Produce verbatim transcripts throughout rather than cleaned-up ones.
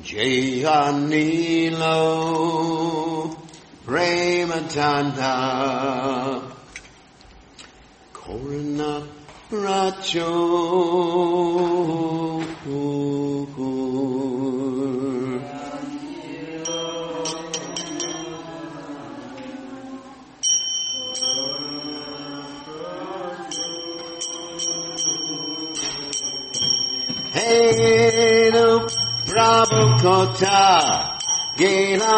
Jayanilo Prematanda Korana Racho Hey, no Prabhukota Gena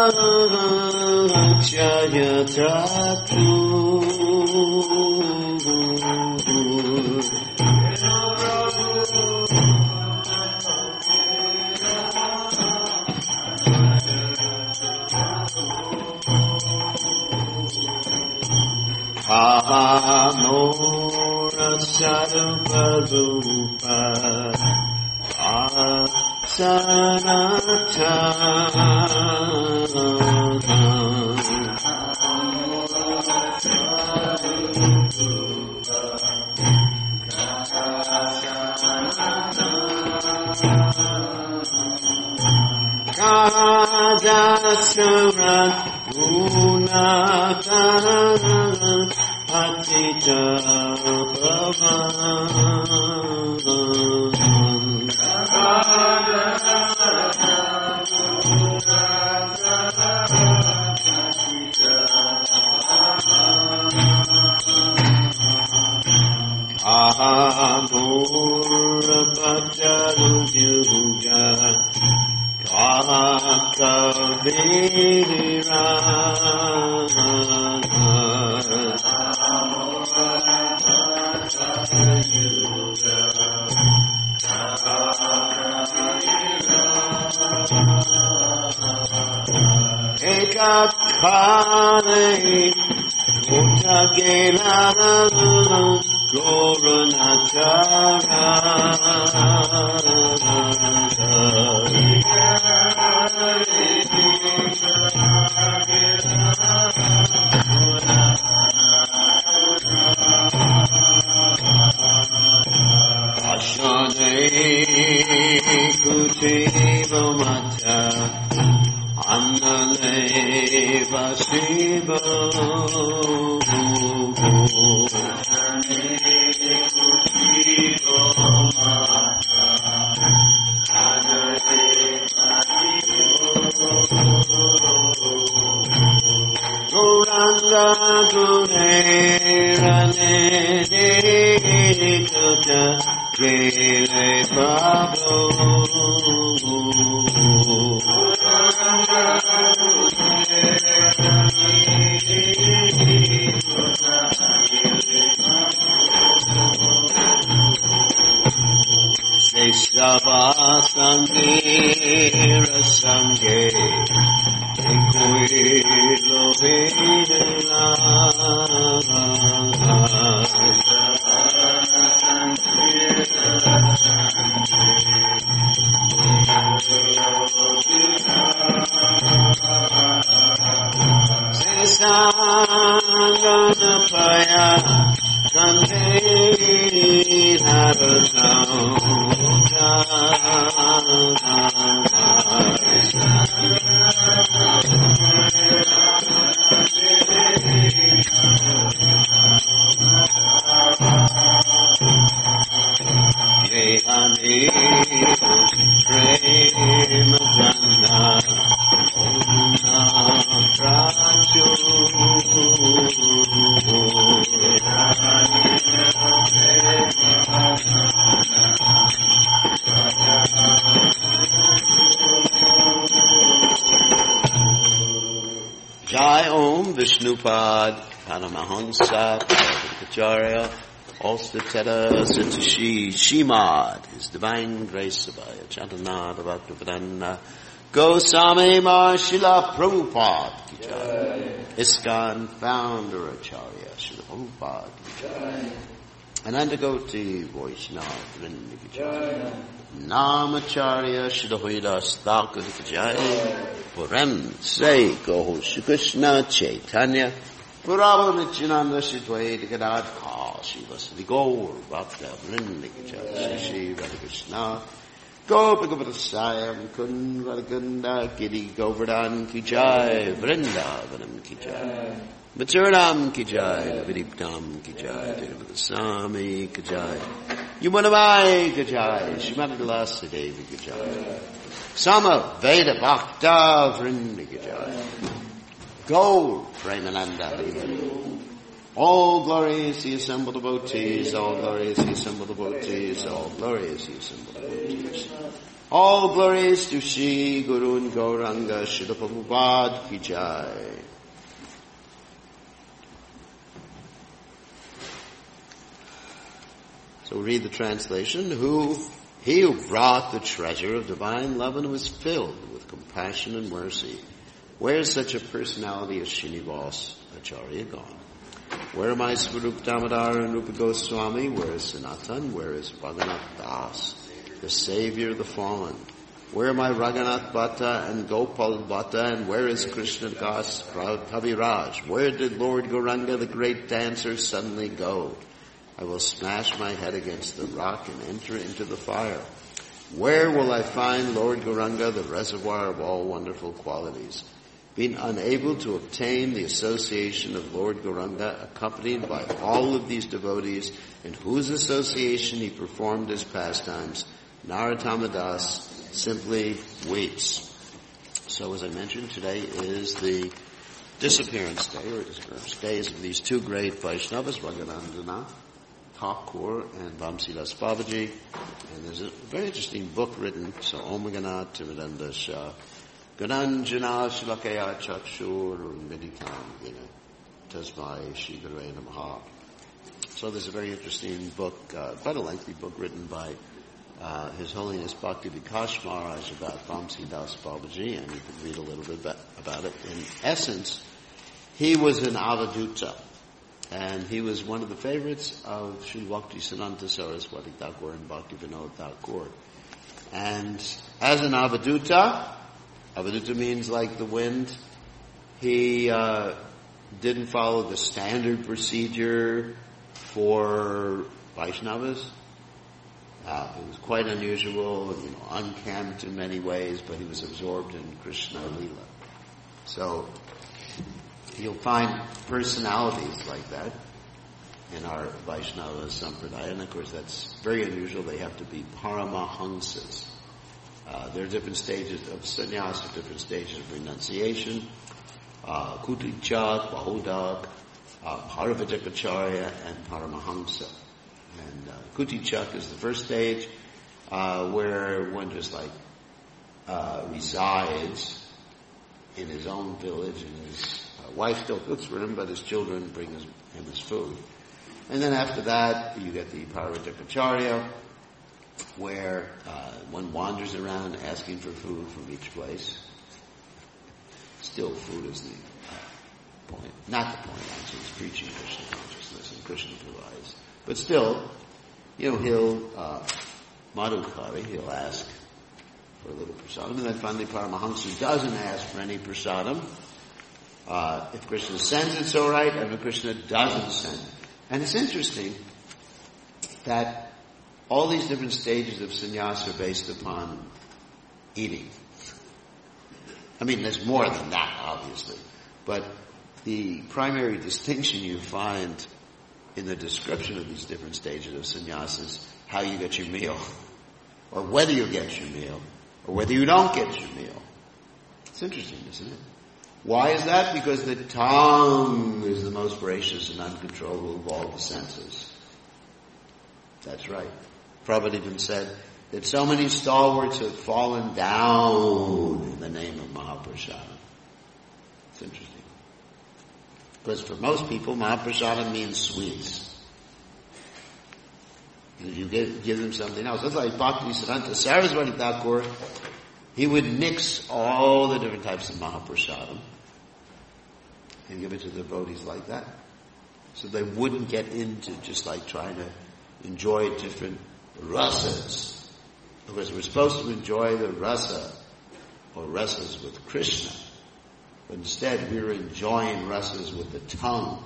Chayatatu Ahamora Sarupalupa Asanata Kadasaran Unata Atita Bhava Ahamura Bhajarujuga Kakavirira Ekakhane Utagena Goranatara Ashane Kuteva Mata Annane Vasiva Goranga Gurerane Kuta Kele Pablo Sangera Sange Ekuilo Vela Sesangana Paya Kante Haratao Jehani Premagana Una Pracho Jai Om Vishnupad Paramahansa Acharya also Teta Satashi Shimad, His Divine Grace Abhaya Chantanada Bhaktivedanta Goswami Mahashila Prabhupada Ki Jai. ISKCON Founder Acharya Srila Prabhupada Ki Jai. Anandagoti Vaishnava Vrinda Ki Jai. Namacharya Srila Haridas Thakur Ki Jai. Puram Say Goho Shri Krishna Chaitanya Prabhu Nityananda Shri Dvaita Gadadhar Shri Vasudhi Gaur Bhakta Vrinda Ki Jai. Shri Shri Radha Krishna Gopagopasayam Kunvarakunda Giri Govardhan Ki Jai Vrindavanam Ki Jai Mathuranam Ki Jai Navidiptam Ki Jai Devadasami Ki Jai Yumanamai Ki Jai Shimadalasa Devi Ki Jai Sama Veda Bhakta Vrindi Ki Jai Gaur Premananda Hari. All glory is the assembled devotees, all glory is the assembled devotees, all glory is the assembled devotees. All glory is to Shri Guru and Gauranga Srila Prabhupada Ki Jai. So read the translation. Who, he who brought the treasure of divine love and was filled with compassion and mercy. Where is such a personality as Srinivas Acharya gone? Where are my Swarup Damodar and Rupa Goswami? Where is Sanatan? Where is Raghunath Das, the savior of the fallen? Where are my Raghunath Bhatta and Gopal Bhatta? And where is Krishna Das Kaviraj? Where did Lord Gauranga, the great dancer, suddenly go? I will smash my head against the rock and enter into the fire. Where will I find Lord Gauranga, the reservoir of all wonderful qualities? Being unable to obtain the association of Lord Gauranga, accompanied by all of these devotees, in whose association he performed his pastimes, Narottama Das simply weeps. So as I mentioned, today is the disappearance day, or disappearance days of these two great Vaishnavas, Raghunandana Thakur and Vamsidas Babaji. And there's a very interesting book written, so Omagana Timadanda Shah, Gananjana Shilakaya Chakshur Meditam Gina Tasmai Shri Gurave Namaha. So there's a very interesting book, uh, quite a lengthy book written by uh, His Holiness Bhakti Vikas Maharaj about Vamsidas Babaji, and you can read a little bit about it. In essence, he was an Avaduta, and he was one of the favorites of Sri Bhaktisiddhanta Saraswati Thakur and Bhakti Vinod Thakur. And as an Avaduta, Avaduta means like the wind. He uh, didn't follow the standard procedure for Vaishnavas. Uh, it was quite unusual, you know, unkempt in many ways, but he was absorbed in Krishna Lila. So you'll find personalities like that in our Vaishnava Sampradaya, and of course that's very unusual. They have to be Paramahamsas. Uh, there are different stages of sannyasa, different stages of renunciation. Uh, Kutichak, Bahudak, uh, Paravajakacharya, and Paramahamsa. And uh, Kutichak is the first stage, uh, where one just like uh, resides in his own village, and his uh, wife still cooks for him, but his children bring his, him his food. And then after that, you get the Paravajakacharya, where uh, one wanders around asking for food from each place. Still, food is the uh, point. Not the point, actually. It's preaching Krishna consciousness, and Krishna provides. But still, you know, he'll, uh, Madhukari, he'll ask for a little prasadam, and then finally Paramahamsa doesn't ask for any prasadam. Uh, if Krishna sends it, so right, and if Krishna doesn't send it. And it's interesting that all these different stages of sannyasa are based upon eating. I mean, there's more than that, obviously. But the primary distinction you find in the description of these different stages of sannyasa is how you get your meal, or whether you get your meal, or whether you don't get your meal. It's interesting, isn't it? Why is that? Because the tongue is the most voracious and uncontrollable of all the senses. That's right. Prabhupada even said that so many stalwarts have fallen down in the name of Mahaprasadam. It's interesting. Because for most people, Mahaprasadam means sweets. And if you give, give them something else, that's like Bhaktisiddhanta Saraswati Thakur, he would mix all the different types of Mahaprasadam and give it to the devotees like that. So they wouldn't get into just like trying to enjoy different rasas. Because we're supposed to enjoy the rasa or rasas with Krishna. But instead we're enjoying rasas with the tongue,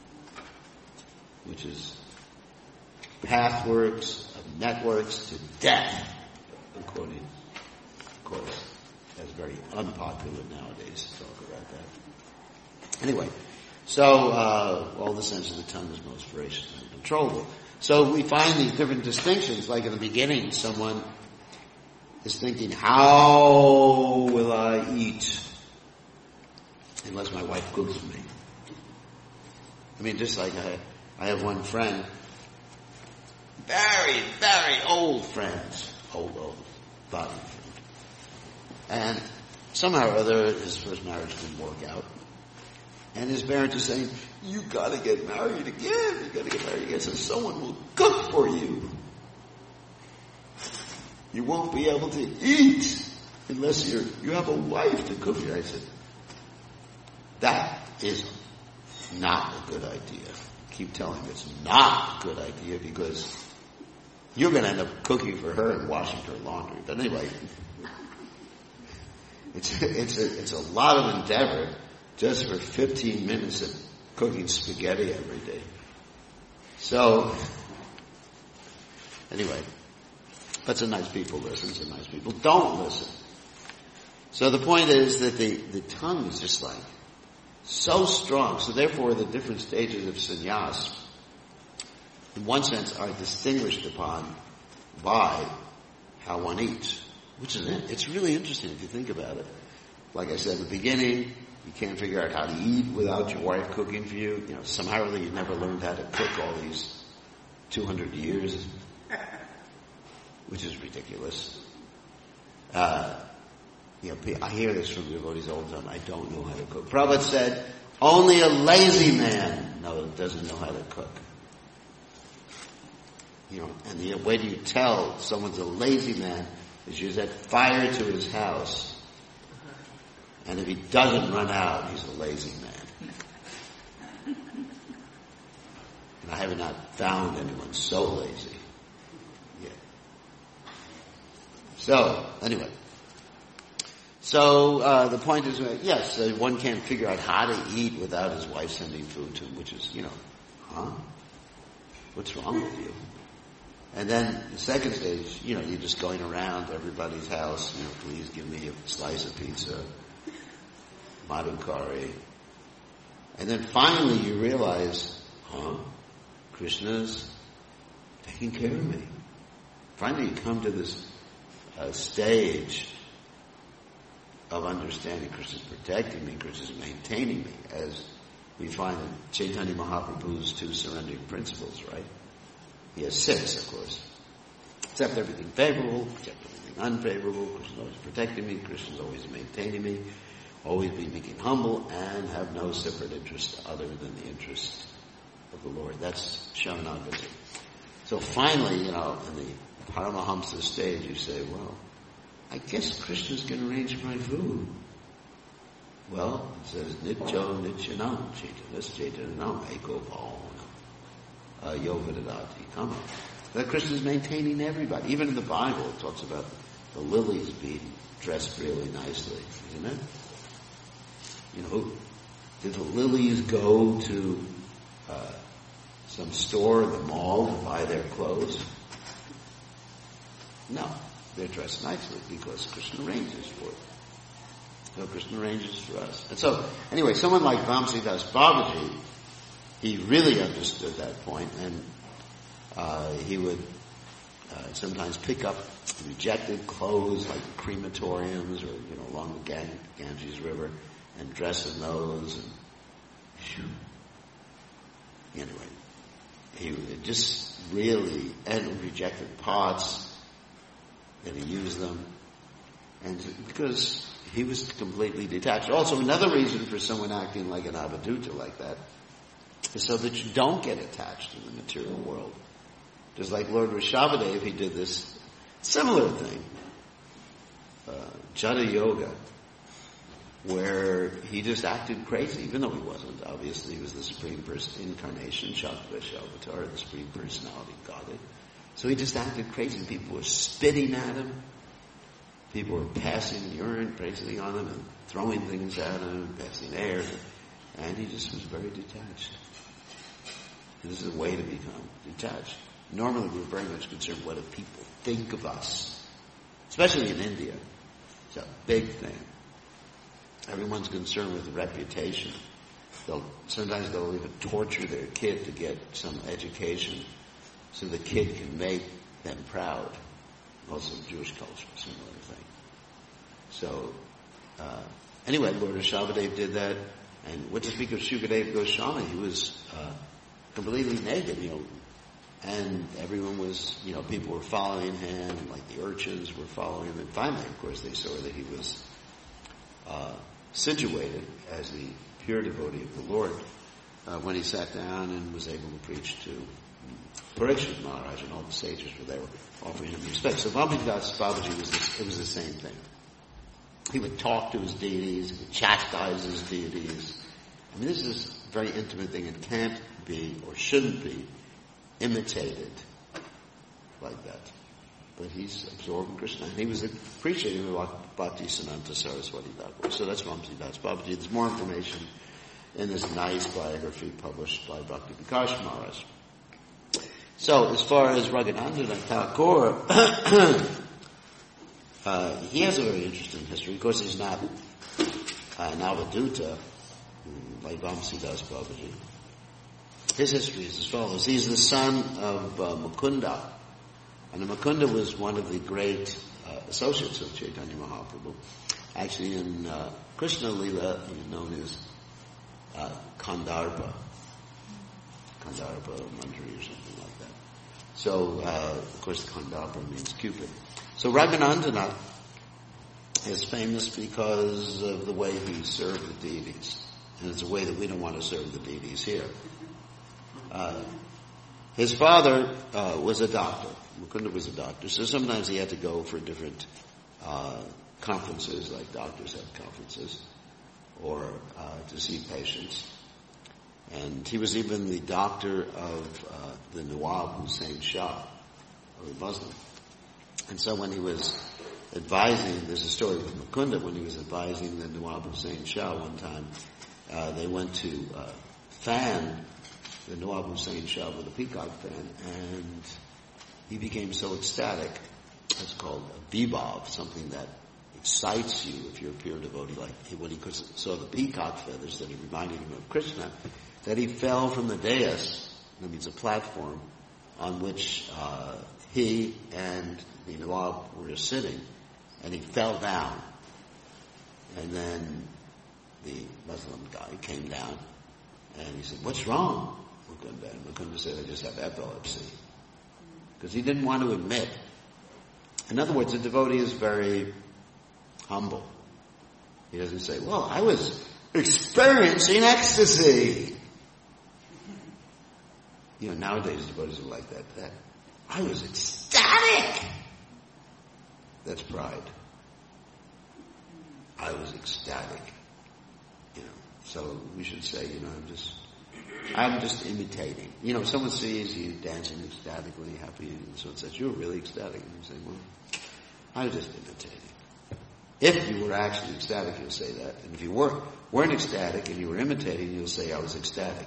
which is pathworks of networks to death, according very unpopular nowadays to talk about that. Anyway, so uh, all the sense of the tongue is most voracious and uncontrollable. So we find these different distinctions, like in the beginning, someone is thinking, how will I eat unless my wife cooks for me? I mean, just like I, I have one friend, very, very old friends, old, old, body friend. And somehow or other, his first marriage didn't work out. And his parents are saying, you gotta get married again, you gotta get married again so someone will cook for you. You won't be able to eat unless you're, you have a wife to cook for you. I said, that is not a good idea. Keep telling him it's not a good idea because you're going to end up cooking for her and washing her laundry. But anyway, it's it's a, it's a lot of endeavor just for fifteen minutes of cooking spaghetti every day. So anyway, but some nice people listen, some nice people don't listen. So the point is that the, the tongue is just like so strong. So therefore the different stages of sannyas, in one sense, are distinguished upon by how one eats. Which is it. It's really interesting if you think about it. Like I said at the beginning, you can't figure out how to eat without your wife cooking for you. You know, somehow or other you never learned how to cook all these two hundred years, which is ridiculous. Uh, you know, I hear this from devotees all the time. I don't know how to cook. Prabhupada said, only a lazy man no, doesn't know how to cook. You know, and the way you tell someone's a lazy man is you set fire to his house, and if he doesn't run out, he's a lazy man. And I have not found anyone so lazy yet. So, anyway. So, uh, the point is, uh, yes, uh, one can't figure out how to eat without his wife sending food to him, which is, you know, huh? What's wrong with you? And then the second stage, you know, you're just going around everybody's house, you know, please give me a slice of pizza, madhukari. And then finally you realize, huh, Krishna's taking care of me. Finally you come to this uh, stage of understanding Krishna's protecting me, Krishna's maintaining me, as we find in Chaitanya Mahaprabhu's two surrendering principles, right? He has six, of course. Accept everything favorable, reject everything unfavorable. Krishna's always protecting me. Krishna's always maintaining me. Always be making humble and have no separate interest other than the interest of the Lord. That's Sharanagati. So finally, you know, in the Paramahamsa stage, you say, well, I guess Krishna's going to arrange my food. Well, it says, Nityo Nityanam, Chaitanas Chaitanam, Eko Bhavanam. Uh, Yogadadati Kama. That Krishna's maintaining everybody. Even in the Bible, it talks about the lilies being dressed really nicely, isn't it? You know, did the lilies go to uh, some store in the mall to buy their clothes? No, they're dressed nicely because Krishna arranges for it. So Krishna arranges for us. And so, anyway, someone like Vamsidas Babaji, he really understood that point, and uh, he would uh, sometimes pick up rejected clothes like the crematoriums or, you know, along the Gan- Ganges River and dress in those. And phew. Anyway, he would just really, and rejected pots, and he used them, and because he was completely detached. Also, another reason for someone acting like an Avadhuta like that is so that you don't get attached in the material world. Just like Lord Rishabhadev, he did this similar thing, uh, Jata Yoga, where he just acted crazy, even though he wasn't. Obviously, he was the Supreme Person incarnation, Shaktavesh Avatar, the Supreme Personality Godhead. So he just acted crazy. People were spitting at him. People were passing urine, basically, on him and throwing things at him, passing air. And he just was very detached. This is a way to become detached. Normally we're very much concerned what do people think of us. Especially in India. It's a big thing. Everyone's concerned with reputation. They'll, sometimes they'll even torture their kid to get some education so the kid can make them proud. Also Jewish culture, similar thing. So, uh, anyway, Lord Rishabhadev did that. And what to speak of Shukadev Goswami, he was uh, completely naked, you know, and everyone was, you know, people were following him, and like the urchins were following him. And finally, of course, they saw that he was uh, situated as the pure devotee of the Lord uh, when he sat down and was able to preach to Parikshit Maharaj, and all the sages were there offering him respect. So Bhaktidas Babaji was this, it was the same thing. He would talk to his deities, he would chastise his deities. I mean, this is a very intimate thing. It can't be or shouldn't be imitated like that. But he's absorbed in Krishna. And he was appreciating of Bhakti Siddhanta Saraswati Thakur. So that's Bhaktidas Babaji. There's more information in this nice biography published by Bhakti Vikas Maharaj. So, as far as Raghunandana Thakur, uh, he has a very interesting history. Of course, he's not uh, an Avaduta like Vamsidas Babaji. His history is as follows. He's the son of uh, Mukunda. And Mukunda was one of the great uh, associates of Chaitanya Mahaprabhu. Actually, in uh, Krishna Lila, he's known as uh, Kandharpa. Kandharpa Manjari or something like that. So, uh, of course, Kandharpa means Cupid. So Raghunandana is famous because of the way he served the deities. And it's a way that we don't want to serve the deities here. Uh, his father uh, was a doctor. Mukunda was a doctor. So sometimes he had to go for different uh, conferences, like doctors have conferences, or uh, to see patients. And he was even the doctor of uh, the Nawab Hussain Shah, a Muslim. And so when he was advising, there's a story with Mukunda, when he was advising the Nawab Hussain Shah one time, uh, they went to uh, fan the Nawab Hussain Shah with a peacock fan, and he became so ecstatic. It's called a vibhav, something that excites you if you're a pure devotee, like when he saw the peacock feathers that he reminded him of Krishna, that he fell from the dais, that means a platform, on which uh, he and the Nawab were sitting, and he fell down. And then the Muslim guy came down, and he said, "What's wrong, Mukunda?" And Mukunda said, "I just have epilepsy." Because he didn't want to admit. In other words, a devotee is very humble. He doesn't say, "Well, I was experiencing ecstasy." You know, nowadays devotees are like that. That I was ecstatic. That's pride. I was ecstatic. You know, so we should say, you know, I'm just, I'm just imitating. You know, if someone sees you dancing ecstatically, happy, and so it says, "You're really ecstatic." And you say, "Well, I was just imitating." If you were actually ecstatic, you'll say that. And if you weren't, weren't ecstatic and you were imitating, you'll say, "I was ecstatic."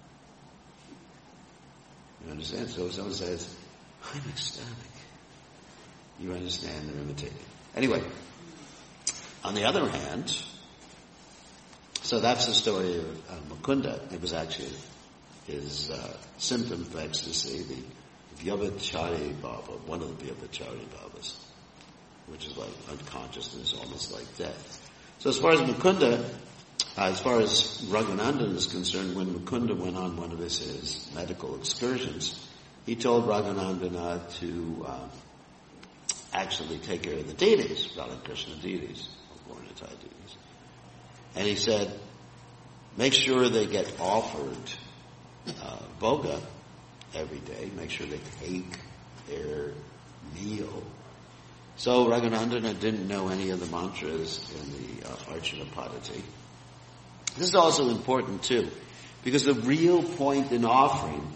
You understand? So if someone says, "I'm ecstatic," you understand they're imitating. Anyway, on the other hand, so that's the story of uh, Mukunda. It was actually his uh, symptom of ecstasy, the Vyabhachari Baba, one of the Vyabhachari Babas, which is like unconsciousness, almost like death. So as far as Mukunda, uh, as far as Raghunandana is concerned, when Mukunda went on one of his, his medical excursions, he told Raghunandana to uh, actually take care of the deities, Radha Krishna deities, Gaura-Nitai deities. And he said, make sure they get offered uh, bhoga every day, make sure they take their meal. So Raghunandana didn't know any of the mantras in the uh, Archana Padati. This is also important too, because the real point in offering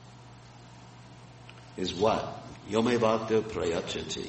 is what? Yome Bhakta Prayachati.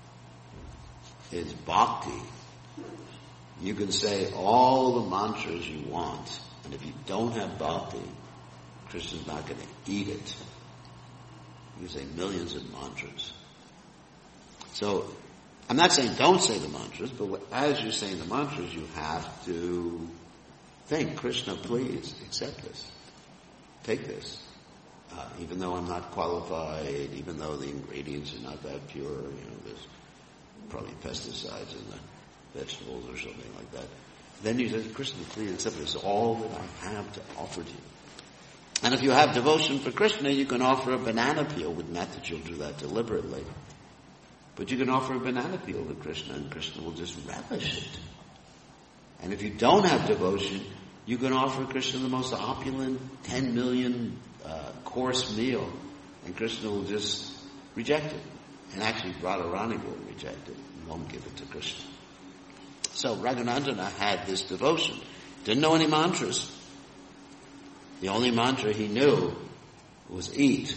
Is bhakti. You can say all the mantras you want, and if you don't have bhakti, Krishna's not going to eat it. You can say millions of mantras. So, I'm not saying don't say the mantras, but as you're saying the mantras, you have to think, Krishna, please accept this. Take this. Uh, even though I'm not qualified, even though the ingredients are not that pure, you know, there's probably pesticides in the vegetables or something like that. Then you say, Krishna, please accept this. All that I have to offer to you. And if you have devotion for Krishna, you can offer a banana peel. Not that you'll do that deliberately. But you can offer a banana peel to Krishna, and Krishna will just relish it. And if you don't have devotion, you can offer Krishna the most opulent ten million uh, course meal, and Krishna will just reject it. And actually, Radharani will reject it and won't give it to Krishna. So Raghunandana had this devotion. Didn't know any mantras. The only mantra he knew was eat.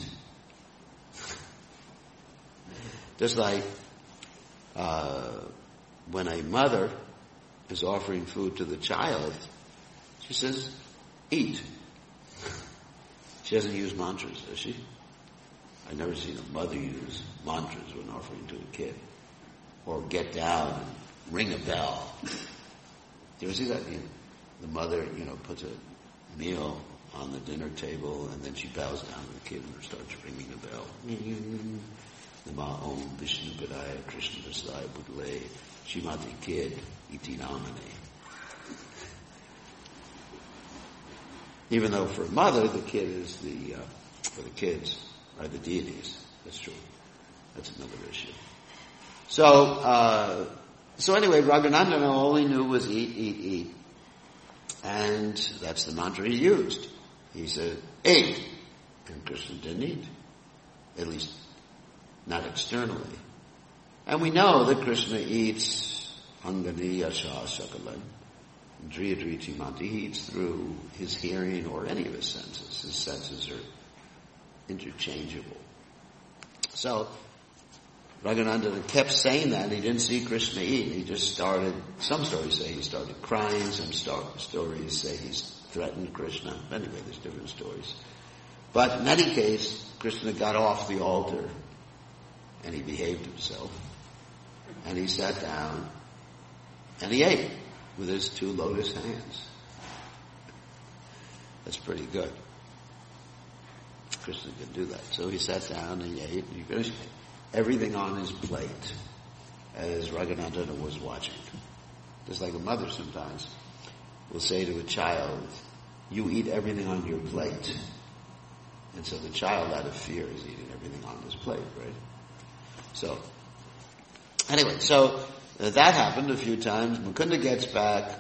Just like uh, when a mother is offering food to the child, she says, eat. She doesn't use mantras, does she? I've never seen a mother use mantras when offering to a kid. Or get down and ring a bell. Do you ever see that? You know, the mother, you know, puts a meal on the dinner table, and then she bows down to the kid and starts ringing a bell. Nama Om Vishnu Padaya Krishna Vasaya Budle Shrimati Kid Iti Namane. Even though for a mother, the kid is the, uh, for the kids are the deities. That's true. That's another issue. So, uh, so anyway, Raghunandana all he knew was eat, eat, eat. And that's the mantra he used. He said, eat. And Krishna didn't eat. At least, not externally. And we know that Krishna eats Angani Yasha Sakalan, Driyadri Timanti. He eats through his hearing or any of his senses. His senses are interchangeable. So, Raghunandana kept saying that, and he didn't see Krishna eat. He just started, some stories say he started crying, some stories say he's threatened Krishna. Anyway, there's different stories. But in any case, Krishna got off the altar, and he behaved himself. And he sat down, and he ate with his two lotus hands. That's pretty good. Krishna could do that. So he sat down, and he ate, and he finished everything on his plate as Raghunandana was watching. Just like a mother sometimes will say to a child, you eat everything on your plate. And so the child, out of fear, is eating everything on his plate, right? So, anyway, so uh, that happened a few times. Mukunda gets back,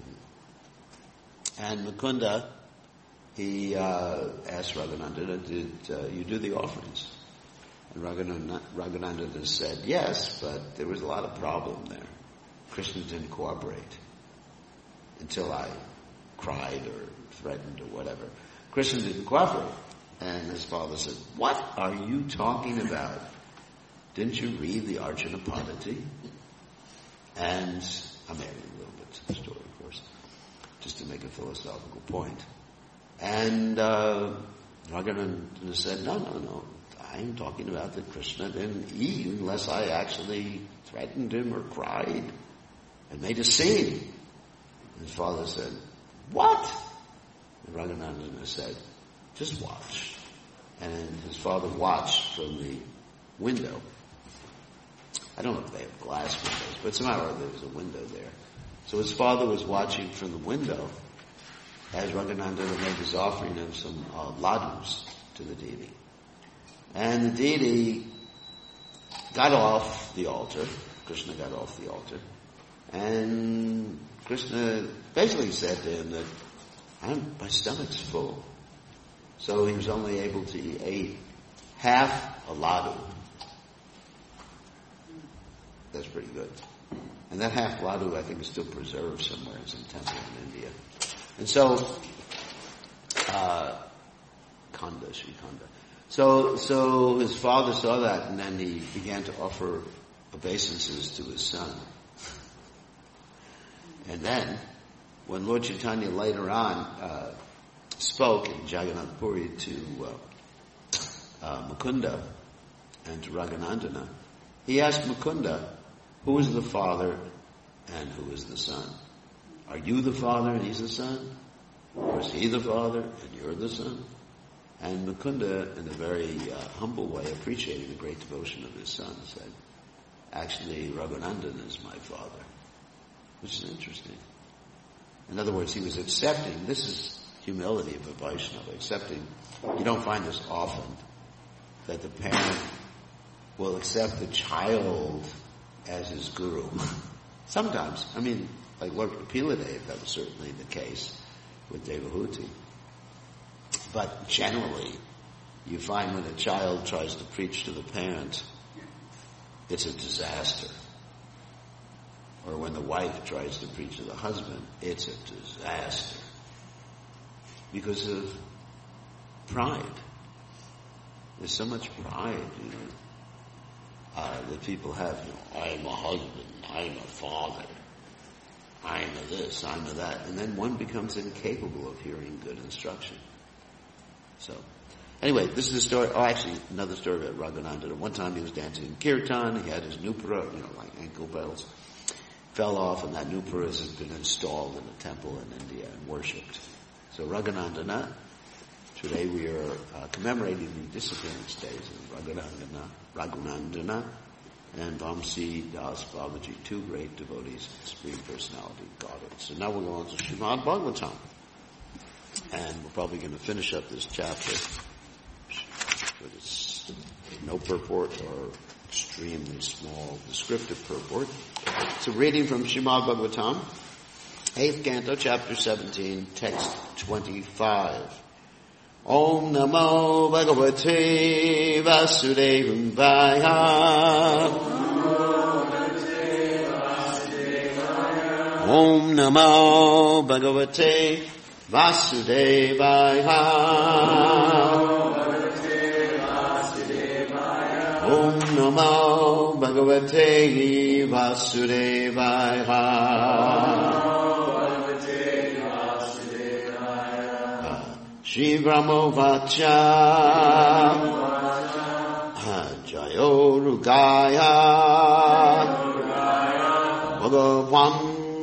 and Mukunda, he uh, asked Raghunandana, did uh, you do the offerings? And Raghunandana said, yes, but there was a lot of problem there. Krishna didn't cooperate until I cried or threatened or whatever. Krishna didn't cooperate. And his father said, what are you talking about? Didn't you read the Arjuna Padati? And I'm adding a little bit to the story, of course, just to make a philosophical point. And uh, Raghunandana said, no, no, no. I'm talking about that Krishna didn't eat unless I actually threatened him or cried and made a scene. And his father said, what? And Raghunandana said, just watch. And his father watched from the window. I don't know if they have glass windows, but somehow there was a window there. So his father was watching from the window as Raghunandana made his offering of some uh, ladus to the deity. And the deity got off the altar. Krishna got off the altar. And Krishna basically said to him that, I'm, my stomach's full. So he was only able to eat half a ladu. That's pretty good. And that half ladu, I think, is still preserved somewhere in some temple in India. And so, uh, Khanda, Sri Khanda. So, so his father saw that, and then he began to offer obeisances to his son. And then, when Lord Chaitanya later on uh, spoke in Jagannath Puri to uh, uh, Mukunda and to Raghunandana, he asked Mukunda, Who is the Father and who is the Son? Are you the Father and he's the Son? Or is he the Father and you're the Son? And Mukunda, in a very uh, humble way, appreciating the great devotion of his son, said, actually, Raghunandan is my father. Which is interesting. In other words, he was accepting, this is humility of a Vaishnava, accepting, you don't find this often, that the parent will accept the child as his guru. Sometimes, I mean, like Lord Kapila-Dev, that was certainly the case with Devahuti. But generally, you find when a child tries to preach to the parent, it's a disaster. Or when the wife tries to preach to the husband, it's a disaster. Because of pride. There's so much pride, you know, uh, that people have. You know, I'm a husband, I'm a father, I'm a this, I'm a that. And then one becomes incapable of hearing good instruction. So, anyway, this is a story, oh actually, another story about Raghunandan. One time he was dancing in Kirtan, he had his nupura, you know, like ankle bells, fell off, and that nupura has been installed in a temple in India and worshipped. So Raghunandana, today we are uh, commemorating the disappearance days of Raghunandana, Raghunandana and Vamsi Das Babaji, two great devotees of the Supreme Personality of Godhead. So now we'll go on to Srimad Bhagavatam. And we're probably going to finish up this chapter with its no purport or extremely small descriptive purport. So reading from Srimad Bhagavatam, eighth canto, chapter seventeen, text twenty-five. Om Namo Bhagavate Vasudevaya. Om Namo Bhagavate Vasudevaya. Om Namo Bhagavate Vasudevaya. Shri Brahmo Vacha Jayo Rugaya Bhagavan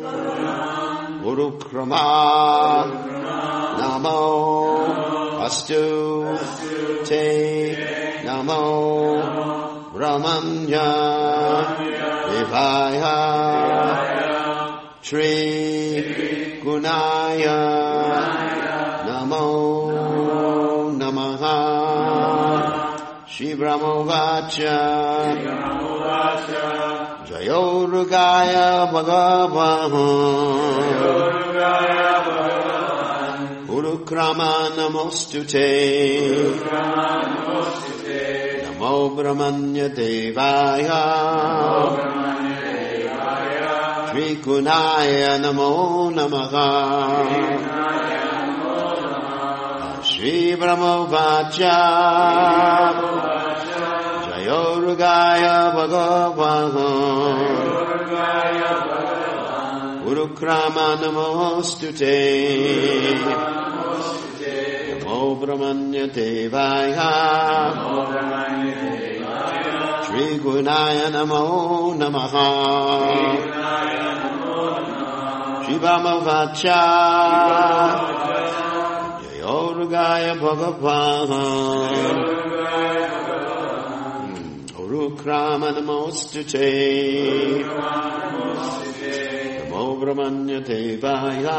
Urukrama Namo Astu Te Namo Brahmanya Devaya Shri Gunaya Namo Namaha Shri Brahmo Vacha Jayo Rugaya Bhagavan Urukrama Namostute Namo Brahmanya Devaya Shri Gunaya Namo Namaha Shri Brahmo Vacha Jayo Rugaya Bhagavan Urukrama Namostute Namo Brahmanya Devaya Shri Gunaya Namo Namaha Shri Brahmo Vacha Urugaya Bhagavan Urukrama Namostute Namo Brahmanya Devaya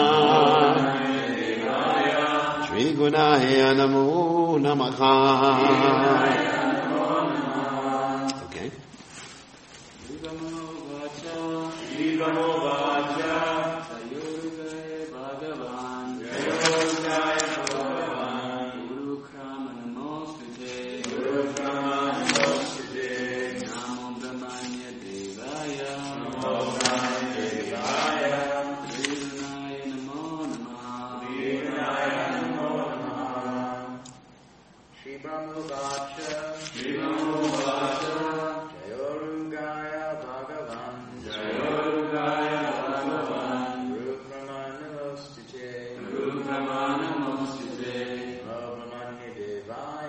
Shri Gunaya Namo Namaha. Okay.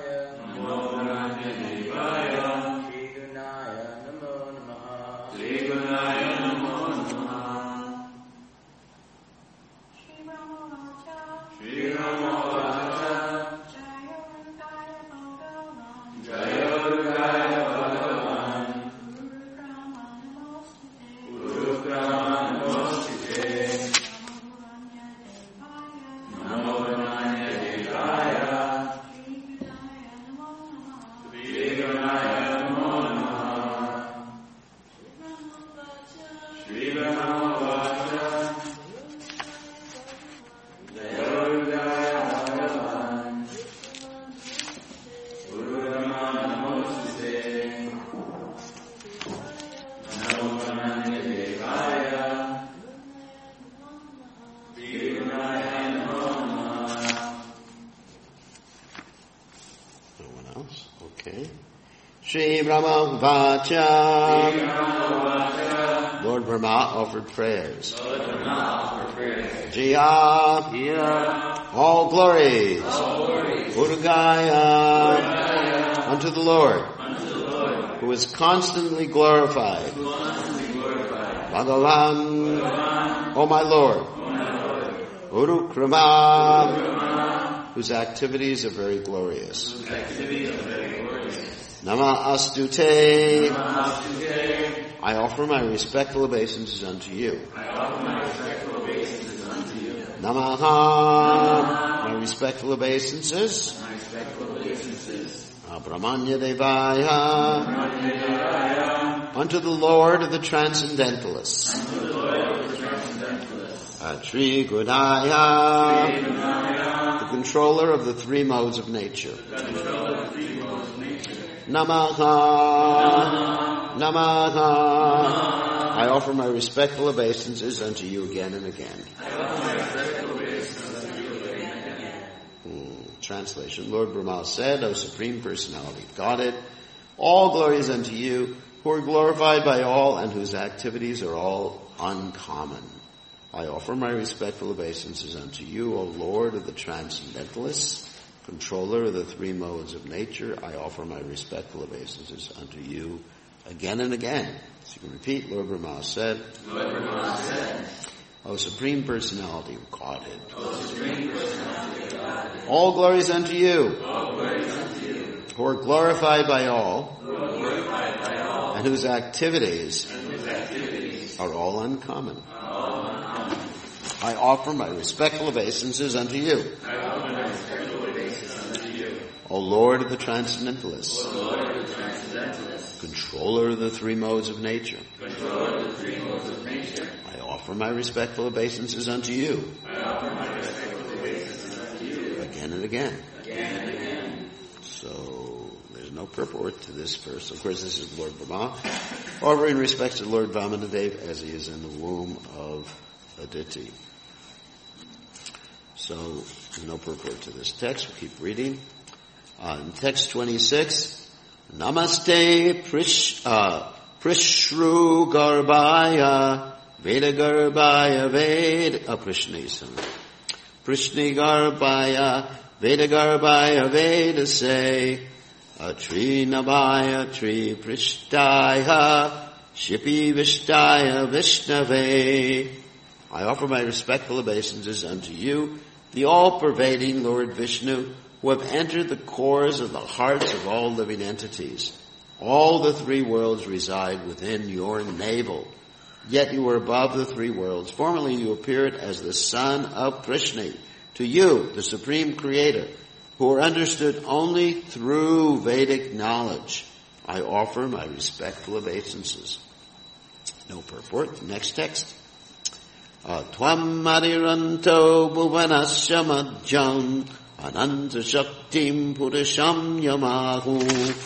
Shri Shri Brahma Vacha. Lord Brahma offered prayers. Lord Brahma offered prayers. Jaya. Jaya. All glories. All glories. Urugaya. Urugaya. Unto the Lord. Unto the Lord. Who is constantly glorified. Who is constantly glorified. Bhagavan. Bhagavan. O my Lord. O my Lord. Urukrama. Urukrama. Whose activities are very glorious. Whose activities are very glorious. Nama Astute. Nama Astute. I offer my respectful obeisances unto you. I offer my respectful obeisances unto you. Namaha. Namaha. My respectful obeisances. My respectful obeisances. Brahmanya Devaya. Brahmanya Devaya. Unto the Lord of the Transcendentalists. Unto the Lord of the Transcendentalists. Atri Gudaya. Atri Gudaya. The controller of the three modes of nature. The controller of the three modes of nature. Namaha. Namaha. Namaha. I offer my respectful obeisances unto you again and again. I offer my respectful obeisances unto you again and again. Hmm. Translation. Lord Brahma said, O Supreme Personality of Godhead, all glory is unto you, who are glorified by all and whose activities are all uncommon. I offer my respectful obeisances unto you, O Lord of the Transcendentalists, controller of the three modes of nature. I offer my respectful obeisances unto you again and again. So you can repeat, Lord Brahma said, Lord Brahma said, O Supreme Personality of Godhead, O Supreme Personality of Godhead, all glories unto you, all glories unto you, who are glorified by all, who are glorified by all, and whose activities, and whose activities are all uncommon. are all uncommon. I offer my respectful obeisances unto you, I offer my respectful obeisances unto you, O Lord of the Transcendentalists, O Lord of the Transcendentalists, controller of the three modes of nature. controller of the three modes of nature. I offer my respectful obeisances unto you, I offer my respectful obeisances unto you, again and again. again and again. So, there's no purport to this verse. Of course, this is Lord Brahma. However, in respect to Lord Vamanadeva, as he is in the womb of Aditi. So, there's no purport to this text. We'll keep reading. Uh, in text twenty-six, Namaste Prish, uh, Prishru Garbhaya Veda Garbhaya Veda, uh, Prishnisam. Prishni Garbhaya Veda Garbhaya Veda say, Atri Nabhaya Tri Prishtaya Shipi Vishtaya Vishnave. I offer my respectful obeisances unto you, the all-pervading Lord Vishnu, who have entered the cores of the hearts of all living entities. All the three worlds reside within your navel. Yet you are above the three worlds. Formerly you appeared as the son of Prishni. To you, the Supreme Creator, who are understood only through Vedic knowledge, I offer my respectful obeisances. No purport. Next text. Tvam mariranto bhuvanasya madhyam ananta shaktim purasham yamahu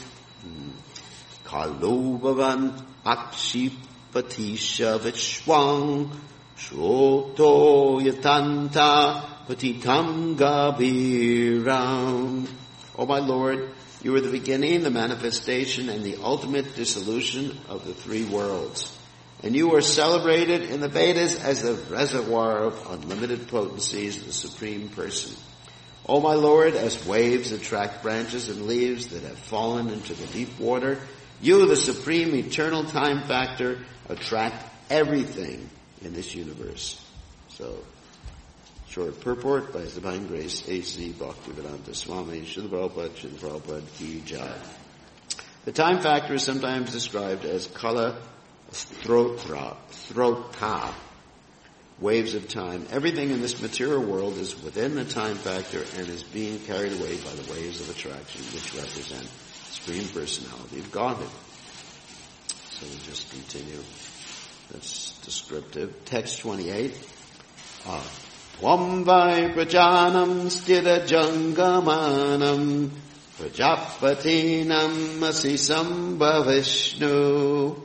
kalu bhavan akshipatisha vishwang shroto yatanta patitam gabiram. O my Lord, you are the beginning, the manifestation, and the ultimate dissolution of the three worlds. And you are celebrated in the Vedas as the reservoir of unlimited potencies of the Supreme Person. O my Lord, as waves attract branches and leaves that have fallen into the deep water, you, the Supreme Eternal Time Factor, attract everything in this universe. So, short purport by His Divine Grace, A C Bhaktivedanta Swami, Srila Prabhupada, Srila Prabhupada Ki Jai. The time factor is sometimes described as kala strotra, strota, waves of time. Everything in this material world is within the time factor and is being carried away by the waves of attraction, which represent the Supreme Personality of Godhead. So we'll just continue. That's descriptive. Text twenty-eight. Uh, Tvam vai prajanam stira jangamanam prajapatinam asisam bhavishnu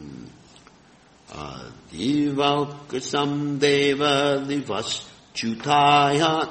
divaukasam deva livas chutaya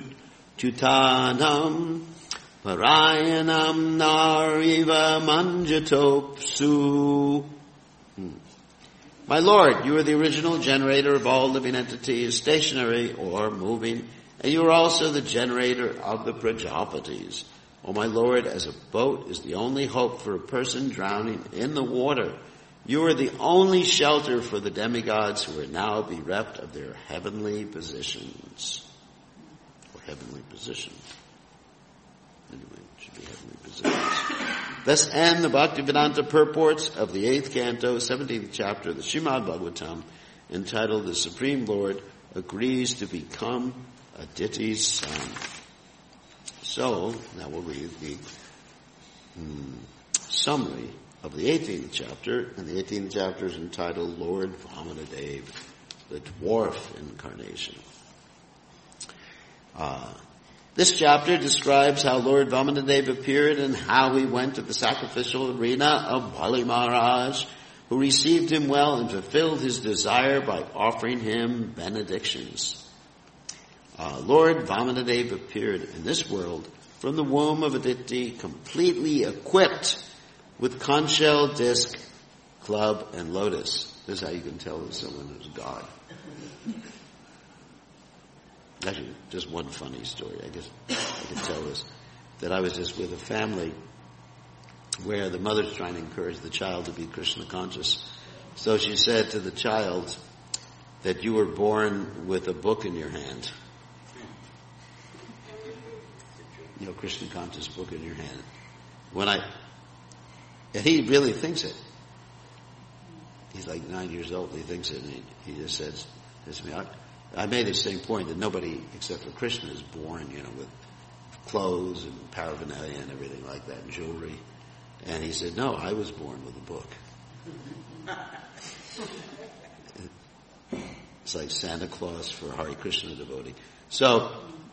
chutanam parayanam nariva manjatopsu. My Lord, you are the original generator of all living entities, stationary or moving, and you are also the generator of the Prajapatis. O my Lord, as a boat is the only hope for a person drowning in the water, you are the only shelter for the demigods who are now bereft of their heavenly positions. Or heavenly position. Anyway, it should be heavenly positions. Thus end the Bhaktivedanta purports of the eighth canto, seventeenth chapter of the Srimad Bhagavatam, entitled The Supreme Lord Agrees to Become Aditi's Son. So, now we'll read the hmm, summary of the eighteenth chapter, and the eighteenth chapter is entitled Lord Vamanadeva, the dwarf incarnation. Uh, this chapter describes how Lord Vamanadeva appeared and how he went to the sacrificial arena of Bali Maharaj, who received him well and fulfilled his desire by offering him benedictions. Uh, Lord Vamanadeva appeared in this world from the womb of Aditi, completely equipped with conch shell, disc, club, and lotus. This is how you can tell that someone is God. Actually, just one funny story. I guess I can tell this. That I was just with a family where the mother's trying to encourage the child to be Krishna conscious. So she said to the child that you were born with a book in your hand. You know, Krishna conscious book in your hand. When I, and he really thinks it. He's like nine years old. He thinks it. And he, he just says, says to me, I, I made the same point that nobody except for Krishna is born, you know, with clothes and paraphernalia and everything like that, and jewelry. And he said, no, I was born with a book. It's like Santa Claus for a Hare Krishna devotee. So,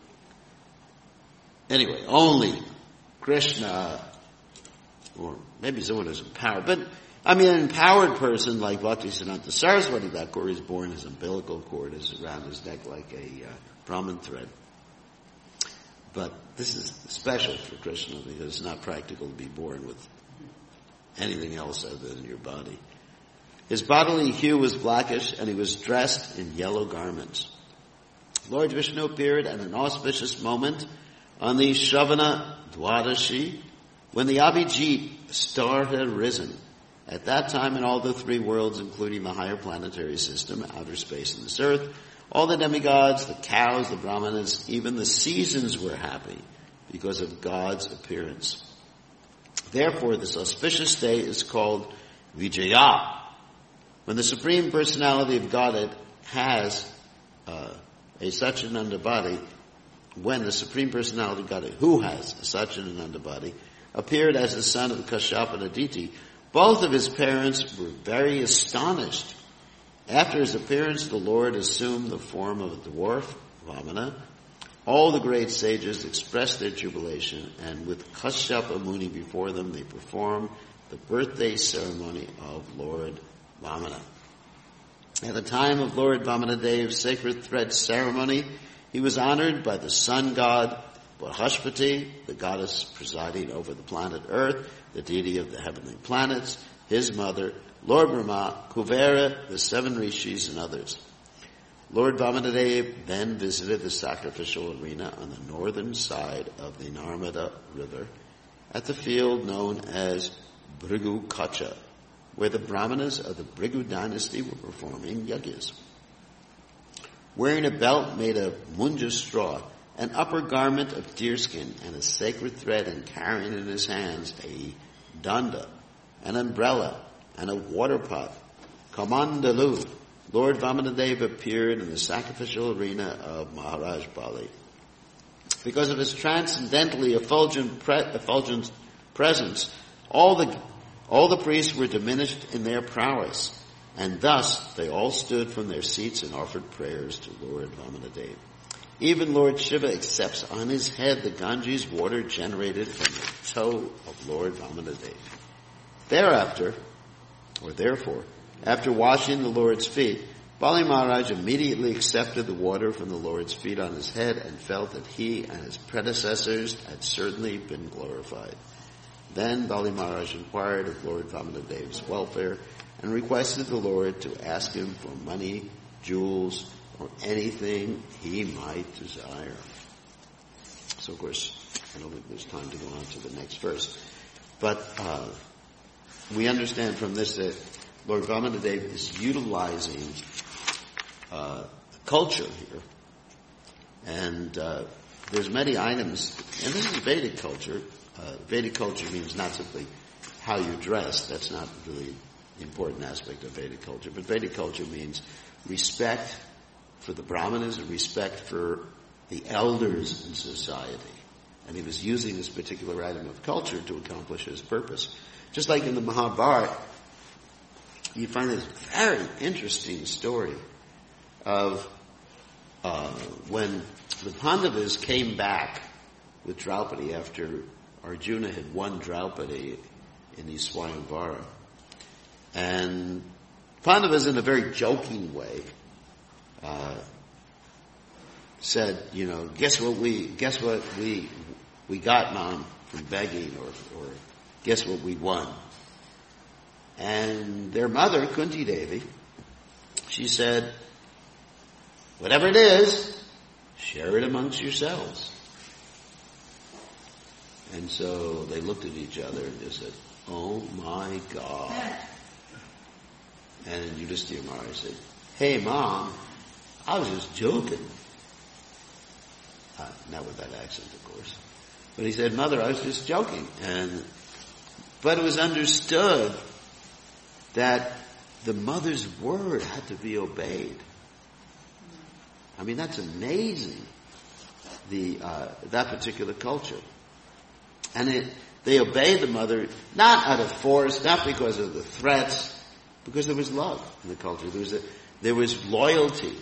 anyway, only Krishna, or maybe someone who's empowered, but I mean, an empowered person like Bhaktisiddhanta Saraswati Thakur is born, his umbilical cord is around his neck like a uh, Brahman thread. But this is special for Krishna because it's not practical to be born with anything else other than your body. His bodily hue was blackish and he was dressed in yellow garments. Lord Vishnu appeared at an auspicious moment on the Shravana Dwadashi when the Abhijit star had risen. At that time in all the three worlds, including the higher planetary system, outer space, and this earth, all the demigods, the cows, the brahmanas, even the seasons were happy because of God's appearance. Therefore, this auspicious day is called Vijaya. When the Supreme Personality of Godhead has uh, a Satchidananda body, when the Supreme Personality of Godhead, who has a Satchidananda body, appeared as the son of Kashyapa and Aditi, both of his parents were very astonished. After his appearance, the Lord assumed the form of a dwarf, Vamana. All the great sages expressed their jubilation, and with Kashyapa Muni before them, they performed the birthday ceremony of Lord Vamana. At the time of Lord Vamanadeva's sacred thread ceremony, he was honored by the sun god Bahashpati, the goddess presiding over the planet Earth, the deity of the heavenly planets, his mother, Lord Brahma, Kuvera, the seven rishis, and others. Lord Vamanadeva then visited the sacrificial arena on the northern side of the Narmada River at the field known as Bhrigu Kacha, where the brahmanas of the Bhrigu dynasty were performing yajnas. Wearing a belt made of munja straw, an upper garment of deerskin, and a sacred thread, and carrying in his hands a danda, an umbrella, and a water pot, Kamandalu, Lord Vamanadeva appeared in the sacrificial arena of Maharaj Bali. Because of his transcendently effulgent, pre- effulgent presence, all the all the priests were diminished in their prowess, and thus they all stood from their seats and offered prayers to Lord Vamanadeva. Even Lord Shiva accepts on his head the Ganges water generated from the toe of Lord Vamanadeva. Thereafter, or therefore, after washing the Lord's feet, Bali Maharaj immediately accepted the water from the Lord's feet on his head and felt that he and his predecessors had certainly been glorified. Then Bali Maharaj inquired of Lord Vamanadeva's welfare and requested the Lord to ask him for money, jewels, or anything he might desire. So, of course, I don't think there's time to go on to the next verse. But uh, we understand from this that Lord Vamanadeva is utilizing uh, culture here. And uh, there's many items, and this is Vedic culture. Uh, Vedic culture means not simply how you dress. That's not really the important aspect of Vedic culture. But Vedic culture means respect for the brahmanas and respect for the elders in society. And he was using this particular item of culture to accomplish his purpose. Just like in the Mahabharata, you find this very interesting story of uh, when the Pandavas came back with Draupadi after Arjuna had won Draupadi in the Swayamvara. And Pandavas, in a very joking way, uh, said, you know, guess what we, guess what we, we got, Mom, from begging, or, or guess what we won. And their mother, Kunti Devi, she said, whatever it is, share it amongst yourselves. And so they looked at each other and just said, oh my God. And Yudhishthira Maharaj said, hey Mom, I was just joking. Uh, not with that accent, of course. But he said, Mother, I was just joking. And, but it was understood that the mother's word had to be obeyed. I mean, that's amazing, the uh, that particular culture. And it, they obeyed the mother, not out of force, not because of the threats, because there was love in the culture. There was, a, there was loyalty.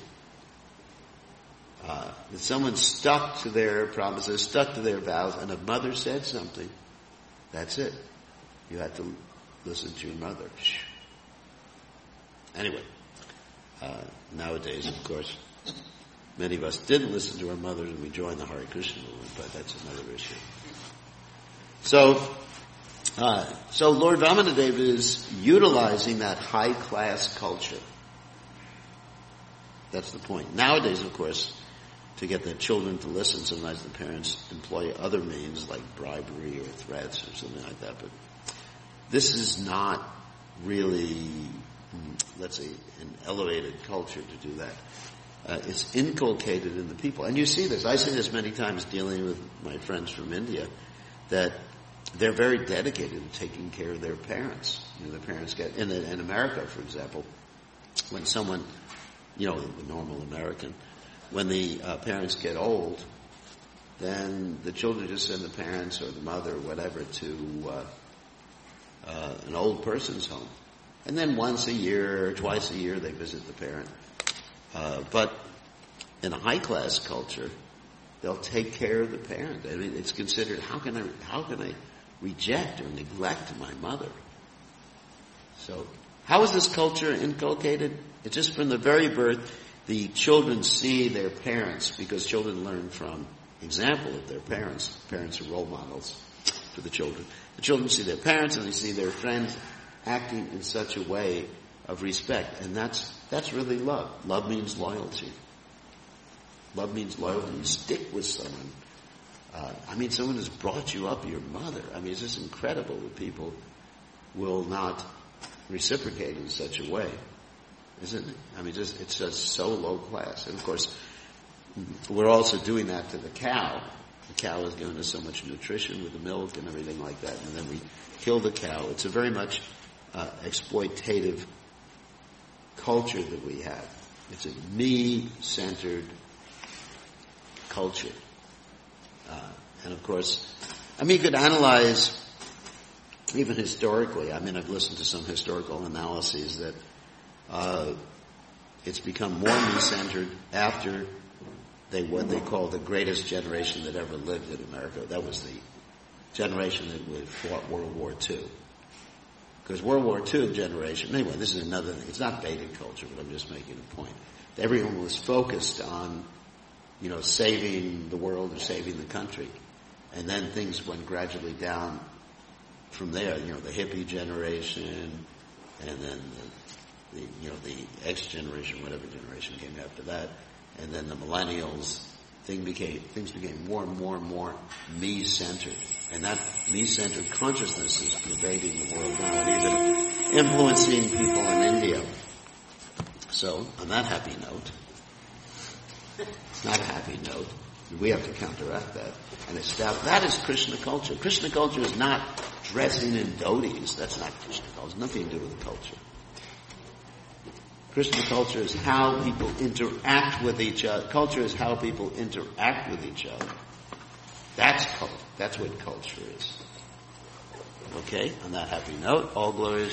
Uh, that someone stuck to their promises, stuck to their vows, and a mother said something, that's it. You had to listen to your mother. Anyway, uh, nowadays, of course, many of us didn't listen to our mothers and we joined the Hare Krishna movement, but that's another issue. So, uh, so Lord Vamanadeva is utilizing that high-class culture. That's the point. Nowadays, of course, to get the children to listen, sometimes the parents employ other means like bribery or threats or something like that. But this is not really, let's say, an elevated culture to do that. Uh, it's inculcated in the people. And you see this. I see this many times dealing with my friends from India, that they're very dedicated to taking care of their parents. You know, the parents get, in, in America, for example, when someone, you know, the normal American, when the uh, parents get old, then the children just send the parents or the mother or whatever to uh, uh, an old person's home. And then once a year or twice a year they visit the parent. Uh, but in a high-class culture, they'll take care of the parent. I mean, it's considered, how can I, how can I reject or neglect my mother? So, how is this culture inculcated? It's just from the very birth, the children see their parents, because children learn from example of their parents. Parents are role models for the children. The children see their parents and they see their friends acting in such a way of respect. And that's, that's really love. Love means loyalty. Love means loyalty. You stick with someone. Uh, I mean, someone has brought you up, your mother. I mean, it's just incredible that people will not reciprocate in such a way, isn't it? I mean, just it's just so low class. And of course, we're also doing that to the cow. The cow is giving us so much nutrition with the milk and everything like that, and then we kill the cow. It's a very much uh, exploitative culture that we have. It's a me-centered culture. Uh, and of course, I mean, you could analyze even historically. I mean, I've listened to some historical analyses that uh, it's become more me-centered after they what they call the greatest generation that ever lived in America. That was the generation that would fought World War Two. Because World War Two generation, anyway, this is another thing. It's not beta culture, but I'm just making a point. Everyone was focused on, you know, saving the world or saving the country. And then things went gradually down from there. You know, the hippie generation, and then the, the you know, the X generation, whatever generation came after that, and then the millennials. Thing became, things became more and more and more me-centered. And that me-centered consciousness is pervading the world now, and even influencing people in India. So, on that happy note, not a happy note, we have to counteract that. And establish, that is Krishna culture. Krishna culture is not dressing in dhotis. That's not Krishna culture. Nothing to do with the culture. Krishna culture is how people interact with each other. Culture is how people interact with each other. That's culture. That's what culture is. Okay? On that happy note, all glories